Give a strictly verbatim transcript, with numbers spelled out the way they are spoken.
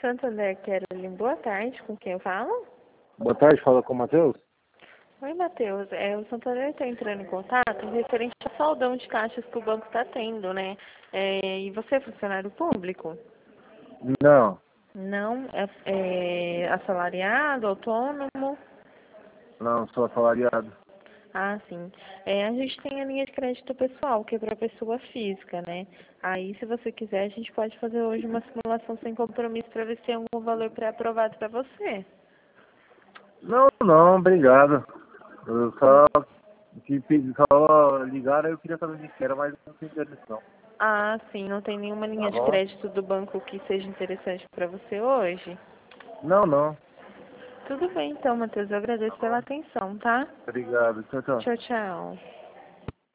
Santander Caroline, boa tarde, com quem eu falo? Boa tarde, fala com o Matheus. Oi, Matheus. É, o Santander está entrando em contato referente ao saldão de caixas que o banco está tendo, né? É, e você é funcionário público? Não, Não? É, é assalariado, autônomo? não, sou assalariado. Ah, sim. É, a gente tem a linha de crédito pessoal, que é para pessoa física, né? Aí, se você quiser, a gente pode fazer hoje uma simulação sem compromisso para ver se tem algum valor pré-aprovado para você. Não, não, obrigado. Eu só, que pedi- só ligaram, eu queria saber o que era, mas não tem interesse não. Ah, sim. Não tem nenhuma Tá linha de bom? crédito do banco que seja interessante para você hoje? Não, não. Tudo bem, então, Matheus. Eu Tá agradeço pela bom? atenção, tá? Obrigado. Tchau, tchau. Tchau, tchau.